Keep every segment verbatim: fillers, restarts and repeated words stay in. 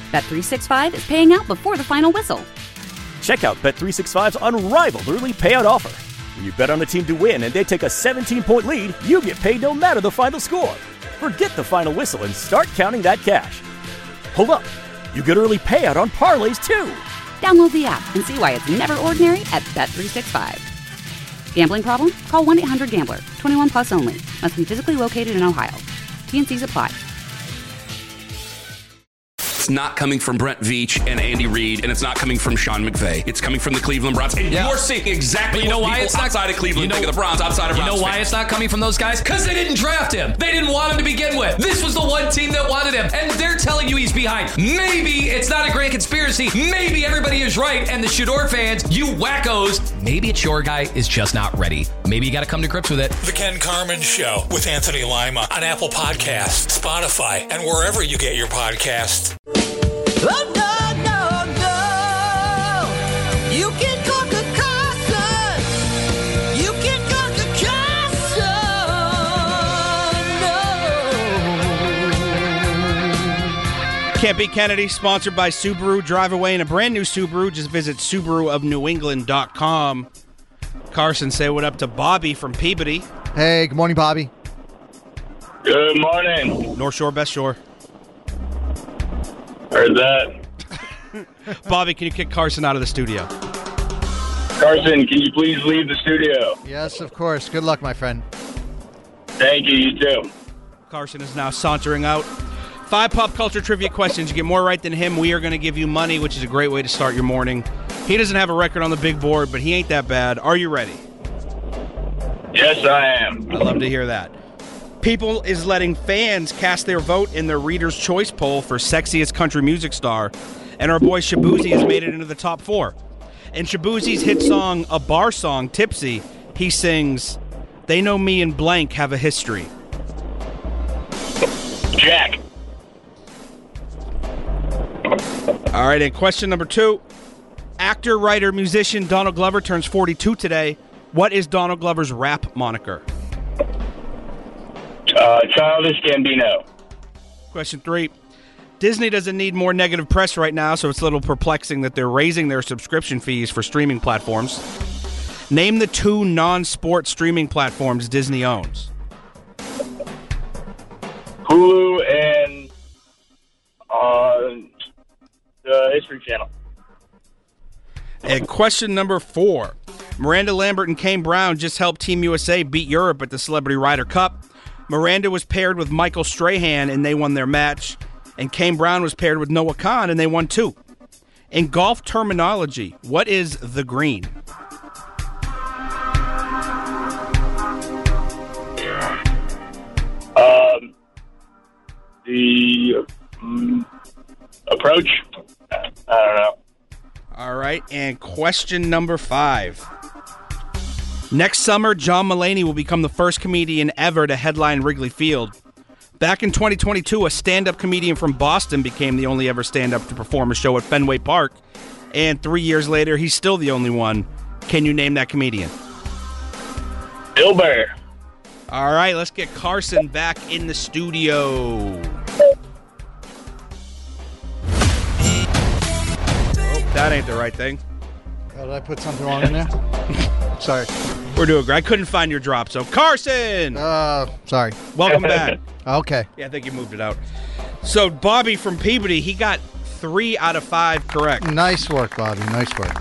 Bet three sixty-five is paying out before the final whistle. Check out Bet three sixty-five's unrivaled early payout offer. When you bet on a team to win and they take a seventeen-point lead, you get paid no matter the final score. Forget the final whistle and start counting that cash. Hold up. You get early payout on parlays, too. Download the app and see why it's never ordinary at Bet three sixty-five. Gambling problem? Call one eight hundred gambler. twenty-one plus only. Must be physically located in Ohio. T and Cs apply. It's not coming from Brent Veach and Andy Reid, and it's not coming from Sean McVay. It's coming from the Cleveland Browns. And yeah. you're seeing exactly you know what why people it's not, outside of Cleveland you know, think of the Browns, outside of You Browns know why fans. It's not coming from those guys? Because they didn't draft him. They didn't want him to begin with. This was the one team that wanted him, and they're telling you he's behind. Maybe it's not a grand conspiracy. Maybe everybody is right, and the Shador fans, you wackos, maybe it's your guy is just not ready. Maybe you got to come to grips with it. The Ken Carman Show with Anthony Lima on Apple Podcasts, Spotify, and wherever you get your podcasts. Oh, no, no, no. You can conquer Carson. You can conquer Carson. No. Can't Beat Kennedy, sponsored by Subaru. Drive away in a brand new Subaru. Just visit Subaru of New England dot com. Carson, say what up to Bobby from Peabody. Hey, good morning, Bobby. Good morning. North Shore, Best Shore. Heard that. Bobby, can you kick Carson out of the studio? Carson, can you please leave the studio? Yes, of course. Good luck, my friend. Thank you, you too. Carson is now sauntering out. Five pop culture trivia questions. You get more right than him. We are going to give you money, which is a great way to start your morning. He doesn't have a record on the big board, but he ain't that bad. Are you ready? Yes, I am. I love to hear that. People is letting fans cast their vote in their Reader's Choice poll for Sexiest Country Music Star, and our boy Shabuzi has made it into the top four. In Shabuzi's hit song, A Bar Song, Tipsy, he sings, "They know me and blank have a history." Jack. All right, and question number two. Actor, writer, musician Donald Glover turns forty-two today. What is Donald Glover's rap moniker? Uh, Childish Gambino. Question three. Disney doesn't need more negative press right now, so it's a little perplexing that they're raising their subscription fees for streaming platforms. Name the two non-sport streaming platforms Disney owns. Hulu and uh, the History Channel. And question number four. Miranda Lambert and Kane Brown just helped Team U S A beat Europe at the Celebrity Ryder Cup. Miranda was paired with Michael Strahan, and they won their match. And Kane Brown was paired with Noah Khan, and they won two. In golf terminology, what is the green? Um, the um, approach? I don't know. All right, and question number five. Next summer, John Mulaney will become the first comedian ever to headline Wrigley Field. Back in twenty twenty-two, a stand-up comedian from Boston became the only ever stand-up to perform a show at Fenway Park. And three years later, he's still the only one. Can you name that comedian? Bill Burr. All right, let's get Carson back in the studio. Oh, that ain't the right thing. Oh, did I put something wrong in there? Sorry. We're doing great. I couldn't find your drop, so Carson! Uh, sorry. Welcome back. Okay. Yeah, I think you moved it out. So Bobby from Peabody, he got three out of five correct. Nice work, Bobby. Nice work.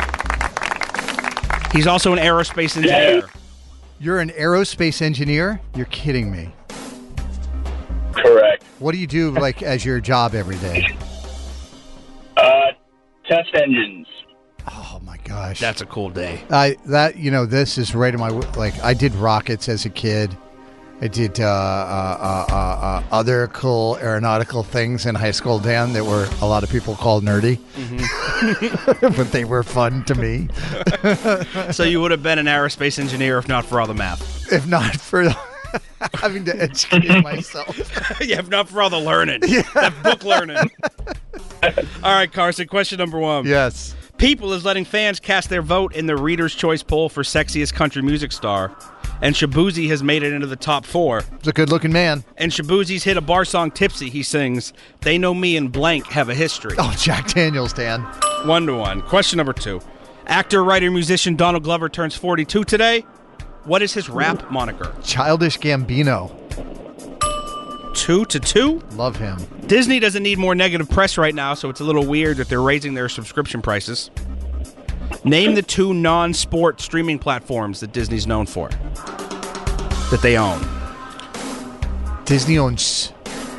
He's also an aerospace engineer. You're an aerospace engineer? You're kidding me. Correct. What do you do, like, as your job every day? Uh, test engines. Oh, my gosh. That's a cool day. I that you know, this is right in my, like, I did rockets as a kid. I did uh, uh, uh, uh, other cool aeronautical things in high school, Dan, that were a lot of people called nerdy. Mm-hmm. But they were fun to me. So you would have been an aerospace engineer if not for all the math. If not for having to educate myself. Yeah, if not for all the learning. Yeah. That book learning. All right, Carson, question number one. Yes. People is letting fans cast their vote in the Reader's Choice poll for Sexiest Country Music Star. And Shabuzi has made it into the top four. He's a good-looking man. And Shabuzi's hit a bar song, Tipsy. He sings, "They know me and blank have a history." Oh, Jack Daniels, Dan. One to one. Question number two. Actor, writer, musician Donald Glover turns forty-two today. What is his rap moniker? Childish Gambino. Two to two? Love him. Disney doesn't need more negative press right now, so it's a little weird that they're raising their subscription prices. Name the two non-sport streaming platforms that Disney's known for. That they own. Disney owns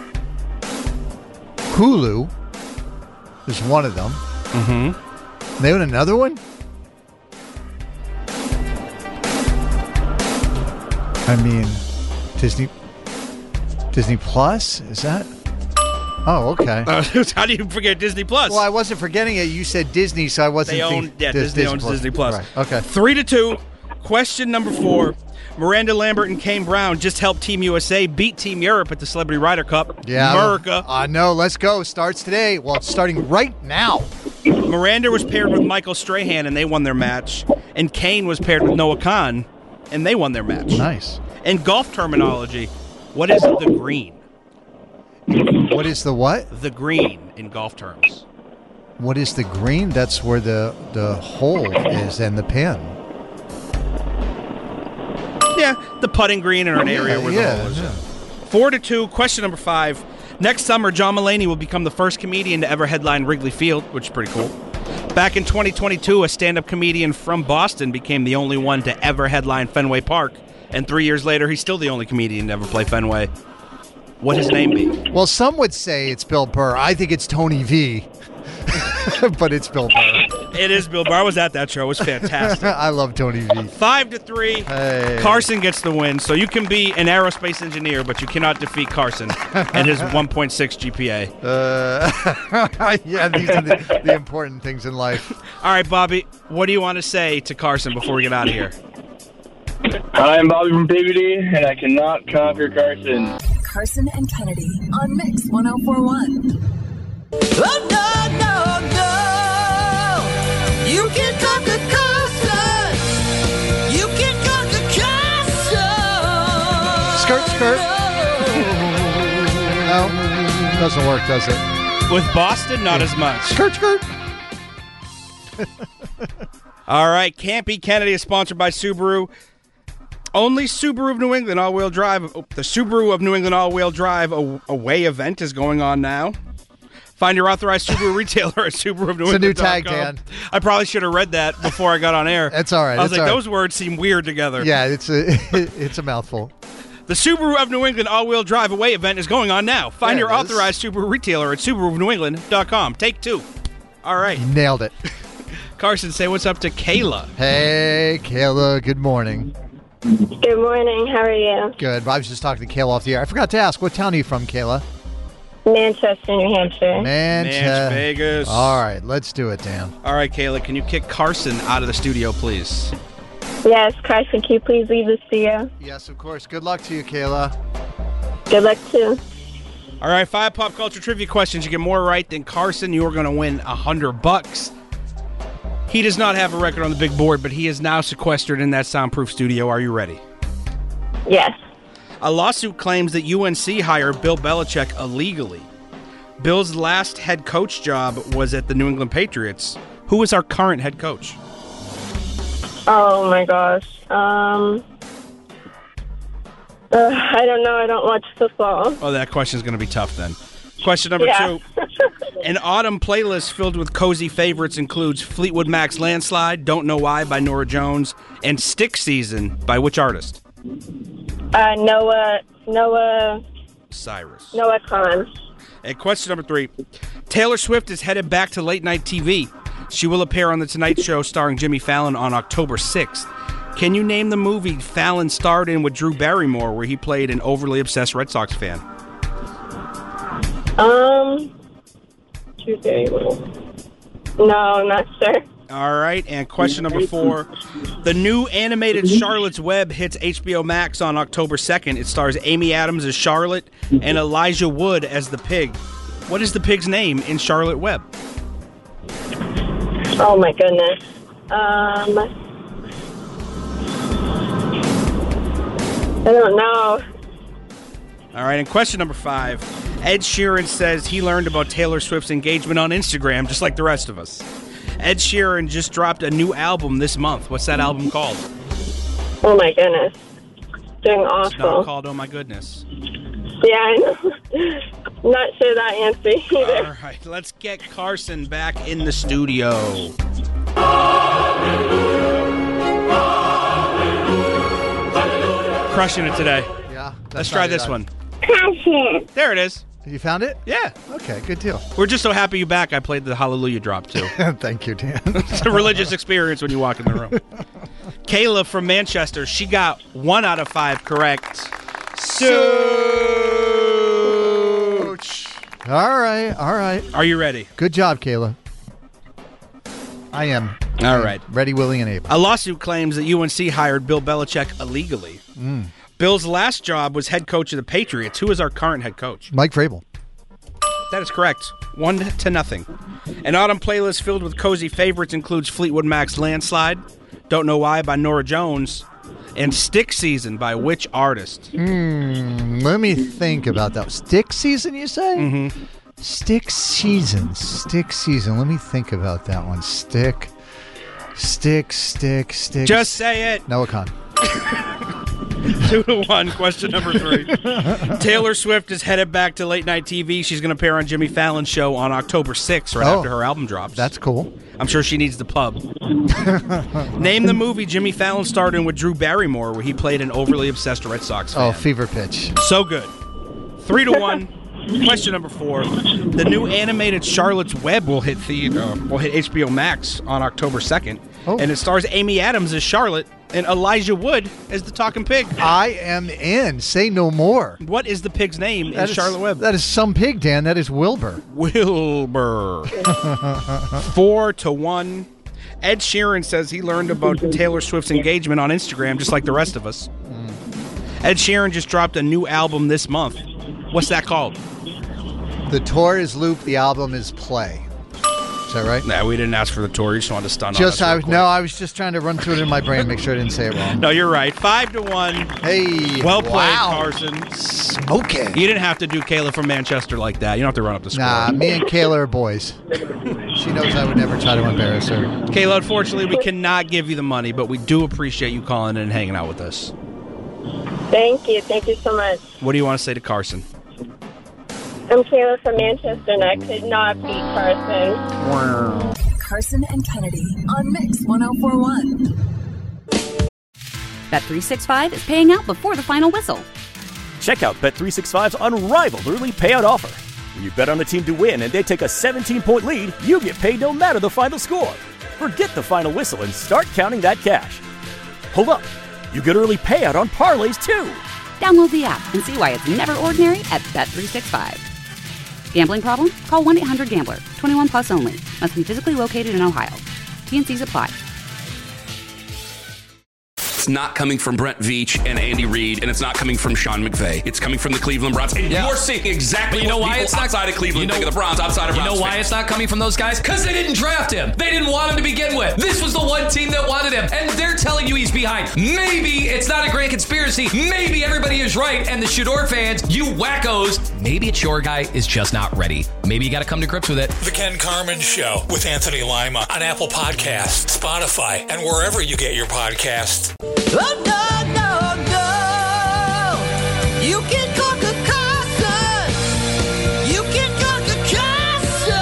Hulu. There's one of them. Mm-hmm. They own another one? I mean, Disney... Disney Plus? Is that? Oh, okay. Uh, how do you forget Disney Plus? Well, I wasn't forgetting it. You said Disney, so I wasn't They own, thinking... yeah, Dis- Disney, owns Disney Plus. Right. Okay. Three to two. Question number four. Miranda Lambert and Kane Brown just helped Team U S A beat Team Europe at the Celebrity Ryder Cup. Yeah. America. I know. Let's go. Starts today. Well, it's starting right now. Miranda was paired with Michael Strahan, and they won their match. And Kane was paired with Noah Khan, and they won their match. Nice. In golf terminology, what is the green? What is the what? The green in golf terms. What is the green? That's where the, the hole is and the pin. Yeah, the putting green in an area Yeah, where yeah, the hole is. yeah. Four to two. Question number five. Next summer, John Mulaney will become the first comedian to ever headline Wrigley Field, which is pretty cool. Back in twenty twenty-two, a stand-up comedian from Boston became the only one to ever headline Fenway Park. And three years later, he's still the only comedian to ever play Fenway. What his name be? Well, some would say it's Bill Burr. I think it's Tony V. But it's Bill Burr. It is Bill Burr. I was at that show. It was fantastic. I love Tony V. Five to three. Hey. Carson gets the win. So you can be an aerospace engineer, but you cannot defeat Carson and his one point six G P A. Uh, yeah, these are the, the important things in life. All right, Bobby, what do you want to say to Carson before we get out of here? Hi, I'm Bobby from P B D, and I cannot conquer Carson. Carson and Kennedy on Mix one oh four one. Oh, no, no, no. You can conquer Carson. You can conquer Carson. Skirt, skirt. No, doesn't work, does it? With Boston, not as much. Skirt, skirt. All right, Campy Kennedy is sponsored by Subaru. Only Subaru of New England all-wheel drive. The Subaru of New England all-wheel drive away event is going on now. Find your authorized Subaru retailer at Subaru of New England. It's a new tag, Dan. I probably should have read that before I got on air. It's all right. I was it's like, all those right. words seem weird together. Yeah, it's a it's a mouthful. The Subaru of New England all-wheel drive away event is going on now. Find There your it is. authorized Subaru retailer at Subaru of New England dot com. Take two. All right. Nailed it. Carson, say what's up to Kayla. Hey, Kayla. Good morning. Good morning. How are you? Good. I was just talking to Kayla off the air. I forgot to ask, what town are you from, Kayla? Manchester, New Hampshire. Manchester. Manch Vegas. All right, let's do it, Dan. All right, Kayla, can you kick Carson out of the studio, please? Yes, Carson, can you please leave the studio? Yes, of course. Good luck to you, Kayla. Good luck, too. All right, five pop culture trivia questions. You get more right than Carson, you're going to win a hundred bucks. He does not have a record on the big board, but he is now sequestered in that soundproof studio. Are you ready? Yes. A lawsuit claims that U N C hired Bill Belichick illegally. Bill's last head coach job was at the New England Patriots. Who is our current head coach? Oh, my gosh. Um, uh, I don't know. I don't watch football. Oh, that question is going to be tough then. Question number Yeah. two. An autumn playlist filled with cozy favorites includes Fleetwood Mac's Landslide, Don't Know Why by Norah Jones, and Stick Season by which artist? Uh, Noah, Noah, Cyrus. Noah Khan. And question number three. Taylor Swift is headed back to late-night T V. She will appear on The Tonight Show starring Jimmy Fallon on October sixth. Can you name the movie Fallon starred in with Drew Barrymore where he played an overly obsessed Red Sox fan? Um, Tuesday. No, not sure. All right, and question number four. The new animated Charlotte's Web hits H B O Max on October second. It stars Amy Adams as Charlotte and Elijah Wood as the pig. What is the pig's name in Charlotte Web? Oh, my goodness. Um, don't know. All right, and question number five. Ed Sheeran says he learned about Taylor Swift's engagement on Instagram, just like the rest of us. Ed Sheeran just dropped a new album this month. What's that album called? Oh, my goodness. Doing awful. It's not called Oh My Goodness. Yeah, I know. Not sure that answer either. All right, let's get Carson back in the studio. Crushing it today. Yeah. Let's try this one. Passion. There it is. You found it? Yeah. Okay, good deal. We're just so happy you're back. I played the Hallelujah drop, too. Thank you, Dan. It's a religious experience when you walk in the room. Kayla from Manchester, she got one out of five correct. Such. All right, all right. Are you ready? Good job, Kayla. I am. All right. Ready, willing, and able. A lawsuit claims that U N C hired Bill Belichick illegally. Mm. Bill's last job was head coach of the Patriots. Who is our current head coach? Mike Vrabel. That is correct. One to nothing. An autumn playlist filled with cozy favorites includes Fleetwood Mac's Landslide, Don't Know Why by Norah Jones, and Stick Season by which artist? Hmm, let me think about that. Stick Season, you say? Mm-hmm. Stick Season. Stick Season. Let me think about that one. Stick. Stick, stick, stick. Just say it. Noah Khan. Two to one. Question number three. Taylor Swift is headed back to late night T V. She's going to appear on Jimmy Fallon's show on October sixth, right Oh. after her album drops. That's cool. I'm sure she needs the pub. Name the movie Jimmy Fallon starred in with Drew Barrymore, where he played an overly obsessed Red Sox fan. Oh, Fever Pitch. So good. Three to one. Question number four. The new animated Charlotte's Web will hit theater, will hit H B O Max on October second, Oh. and it stars Amy Adams as Charlotte and Elijah Wood as the talking pig. I am in. Say no more. What is the pig's name That in is- Charlotte Web? That is some pig, Dan. That is Wilbur. Wilbur. Four to one. Ed Sheeran says he learned about Taylor Swift's engagement on Instagram, just like the rest of us. Ed Sheeran just dropped a new album this month. What's that called? The tour is Loop. The album is Play. Is that right? Nah, we didn't ask for the tour. You just wanted to stun Just on us. I real was quick. no, I was just trying to run through it in my brain, make sure I didn't say it wrong. No, you're right. Five to one. Hey, Well played, wow. Carson. Smoking. You didn't have to do Kayla from Manchester like that. You don't have to run up the score. Nah, me and Kayla are boys. She knows I would never try to embarrass her. Kayla, unfortunately, we cannot give you the money, but we do appreciate you calling in and hanging out with us. Thank you. Thank you so much. What do you want to say to Carson? I'm Kayla from Manchester, and I could not beat Carson. Carson and Kennedy on Mix one oh four one. Bet three sixty-five is paying out before the final whistle. Check out Bet three sixty-five's unrivaled early payout offer. When you bet on a team to win and they take a seventeen-point lead, you get paid no matter the final score. Forget the final whistle and start counting that cash. Hold up. You get early payout on parlays, too. Download the app and see why it's never ordinary at Bet three sixty-five. Gambling problem? Call one eight hundred gambler. twenty-one plus only. Must be physically located in Ohio. T and C's apply. It's not coming from Brent Veach and Andy Reid, and it's not coming from Sean McVay. It's coming from the Cleveland Browns. And Yeah. you're seeing exactly But you know what why people it's not outside of Cleveland you know, think of the Browns, outside of You Browns know why fans. it's not coming from those guys? Because they didn't draft him. They didn't want him to begin with. This was the one team that wanted him, and they're telling you he's behind. Maybe it's not a grand conspiracy. Maybe everybody is right, and the Shador fans, you wackos, maybe it's your guy is just not ready. Maybe you got to come to grips with it. The Ken Carmen Show with Anthony Lima on Apple Podcasts, Spotify, and wherever you get your podcasts. Oh, no, no, no. You can conquer Carson. You can conquer Carson.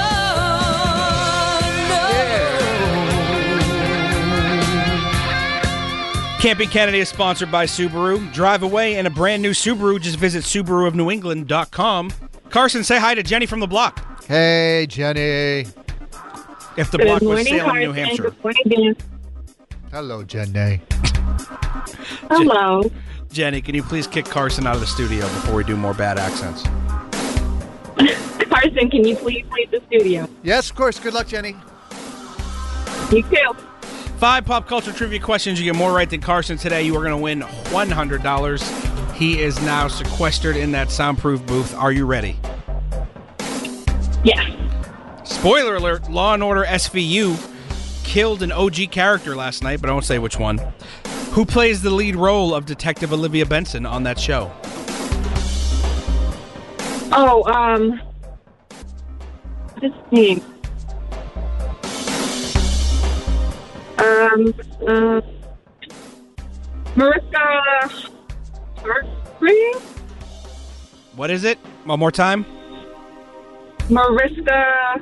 No. Camping Kennedy is sponsored by Subaru. Drive away in a brand new Subaru. Just visit Subaru of New England dot com. Carson, say hi to Jenny from the block. Hey, Jenny. If the Good block was morning, Salem, Carson. New Hampshire. Good morning, Dan. Hello, Jenny. Hello. Jenny, can you please kick Carson out of the studio before we do more bad accents? Carson, can you please leave the studio? Yes, of course. Good luck, Jenny. You too. Five pop culture trivia questions. You get more right than Carson today. You are going to win one hundred dollars. He is now sequestered in that soundproof booth. Are you ready? Yes. Spoiler alert, Law and Order S V U killed an O G character last night, but I won't say which one. Who plays the lead role of Detective Olivia Benson on that show? Oh, um, what's his name? Um, uh, Mariska Hargitay? What is it? One more time. Mariska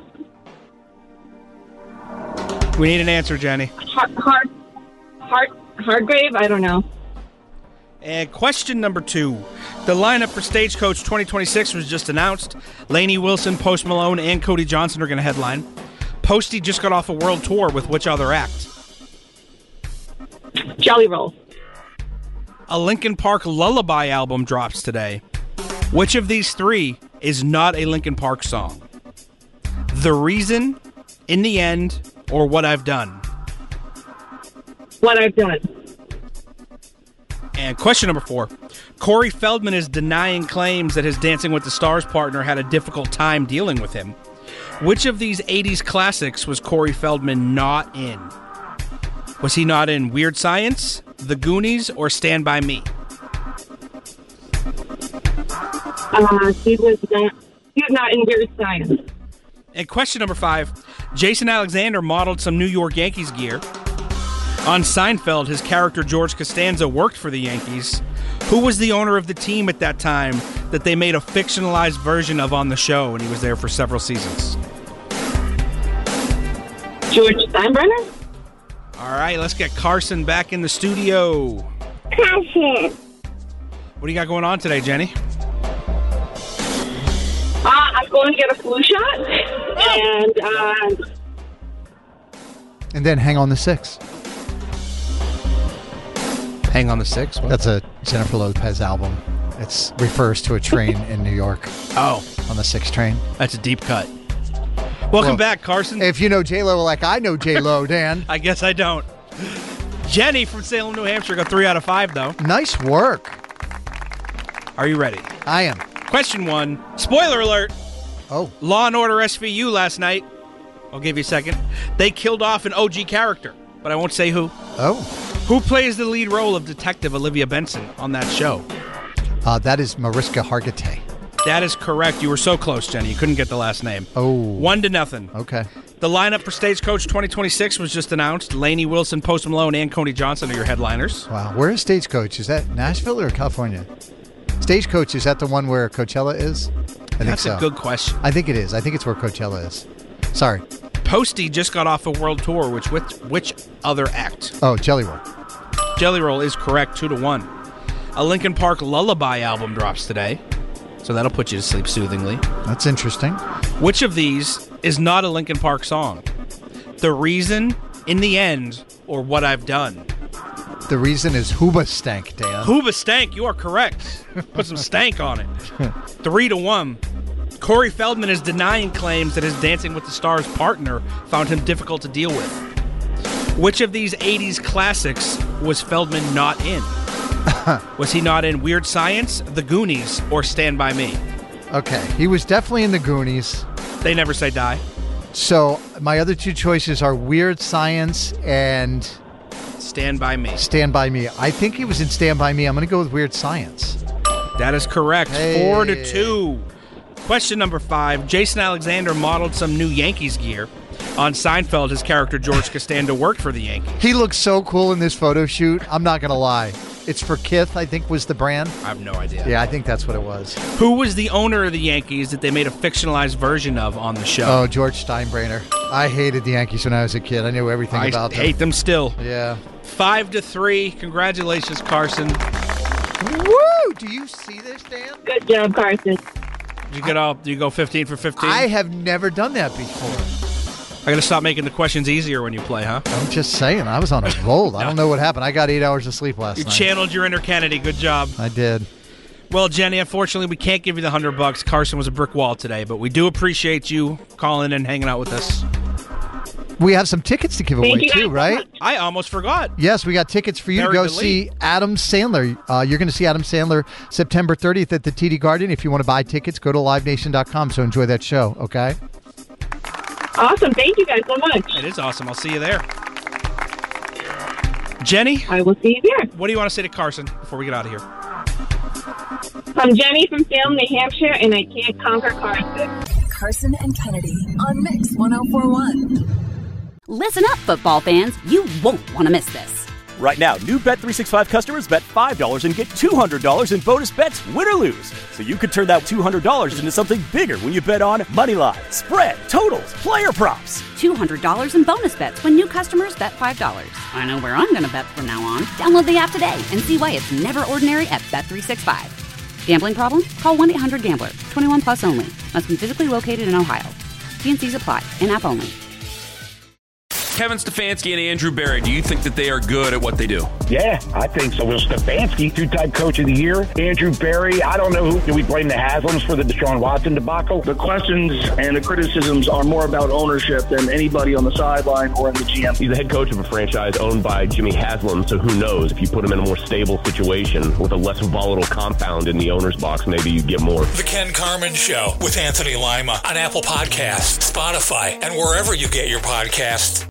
We need an answer, Jenny. Har- Har- Har- Hargrave? I don't know. And question number two. The lineup for Stagecoach twenty twenty-six was just announced. Lainey Wilson, Post Malone, and Cody Johnson are going to headline. Posty just got off a world tour with which other act? Jelly Roll. A Linkin Park Lullaby album drops today. Which of these three is not a Linkin Park song? The Reason, In the End, or What I've Done? What I've Done. And question number four. Corey Feldman is denying claims that his Dancing with the Stars partner had a difficult time dealing with him. Which of these eighties classics was Corey Feldman not in? Was he not in Weird Science, The Goonies, or Stand By Me? Uh, he was not, he was not in Weird Science. And question number five. Jason Alexander modeled some New York Yankees gear. On Seinfeld, his character George Costanza worked for the Yankees. Who was the owner of the team at that time that they made a fictionalized version of on the show, and he was there for several seasons? George Steinbrenner? All right, let's get Carson back in the studio. Carson. What do you got going on today, Jenny? Uh, I'm going to get a flu shot, and uh, And then Hang on the Six. Hang on the Six? What? That's a Jennifer Lopez album. It refers to a train in New York. Oh. On the six train. That's a deep cut. Welcome Well, back, Carson. If you know J-Lo like I know J-Lo, Dan. I guess I don't. Jenny from Salem, New Hampshire got three out of five, though. Nice work. Are you ready? I am. Question one. Spoiler alert. Oh. Law and Order S V U last night. I'll give you a second. They killed off an O G character, but I won't say who. Oh. Who plays the lead role of Detective Olivia Benson on that show? Uh, that is Mariska Hargitay. That is correct. You were so close, Jenny. You couldn't get the last name. Oh. One to nothing. Okay. The lineup for Stagecoach twenty twenty-six was just announced. Lainey Wilson, Post Malone, and Cody Johnson are your headliners. Wow. Where is Stagecoach? Is that Nashville or California? Stagecoach, is that the one where Coachella is? I think That's so. a good question. I think it is. I think it's where Coachella is. Sorry. Posty just got off a world tour. Which which, which other act? Oh, Jelly Roll. Jelly Roll is correct, two to one. A Linkin Park Lullaby album drops today, so that'll put you to sleep soothingly. That's interesting. Which of these is not a Linkin Park song? The Reason, In the End, or What I've Done? The reason is Hooba Stank, Dan. Hooba Stank, you are correct. Put some stank on it. Three to one. Corey Feldman is denying claims that his Dancing with the Stars partner found him difficult to deal with. Which of these eighties classics was Feldman not in? Was he not in Weird Science, The Goonies, or Stand By Me? Okay. He was definitely in the Goonies. They never say die. So my other two choices are Weird Science and Stand By Me. Stand By Me. I think he was in Stand By Me. I'm going to go with Weird Science. That is correct. Hey. Four to two. Question number five. Jason Alexander modeled some new Yankees gear. On Seinfeld, his character George Costanza worked for the Yankees. He looks so cool in this photo shoot. I'm not going to lie. It's for Kith, I think, was the brand. I have no idea. Yeah, I think that's what it was. Who was the owner of the Yankees that they made a fictionalized version of on the show? Oh, George Steinbrenner. I hated the Yankees when I was a kid. I knew everything I about them. hate them still. Yeah. Five to three. Congratulations, Carson. Woo! Do you see this, Dan? Good job, Carson. Did you get all? Do you go fifteen for fifteen? I have never done that before. I got to stop making the questions easier when you play, huh? I'm just saying. I was on a roll. I don't know what happened. I got eight hours of sleep last You night. channeled your inner Kennedy. Good job. I did. Well, Jenny, unfortunately, we can't give you the hundred bucks. Carson was a brick wall today, but we do appreciate you calling and hanging out with us. We have some tickets to give Thank away, you too, guys so right? much. I almost forgot. Yes, we got tickets for you to Buried go the see lead. Adam Sandler. Uh, you're going to see Adam Sandler September thirtieth at the T D Garden. If you want to buy tickets, go to live nation dot com. So enjoy that show, okay? Awesome. Thank you guys so much. It is awesome. I'll see you there. Jenny? I will see you there. What do you want to say to Carson before we get out of here? I'm Jenny from Salem, New Hampshire, and I can't conquer Carson. Carson and Kennedy on Mix one oh four one. Listen up, football fans. You won't want to miss this. Right now, new Bet three sixty-five customers bet five dollars and get two hundred dollars in bonus bets, win or lose. So you could turn that two hundred dollars into something bigger when you bet on money line, spread, totals, player props. two hundred dollars in bonus bets when new customers bet five dollars. I know where I'm going to bet from now on. Download the app today and see why it's never ordinary at Bet three sixty-five. Gambling problem? Call one eight hundred gambler. twenty-one plus only. Must be physically located in Ohio. T N Cs apply. In-app only. Kevin Stefanski and Andrew Berry, do you think that they are good at what they do? Yeah, I think so. Well, Stefanski, two-time coach of the year. Andrew Berry, I don't know who. Do we blame the Haslams for the Deshaun Watson debacle? The questions and the criticisms are more about ownership than anybody on the sideline or in the G M. He's the head coach of a franchise owned by Jimmy Haslam, so who knows? If you put him in a more stable situation with a less volatile compound in the owner's box, maybe you get more. The Ken Carman Show with Anthony Lima on Apple Podcasts, Spotify, and wherever you get your podcasts.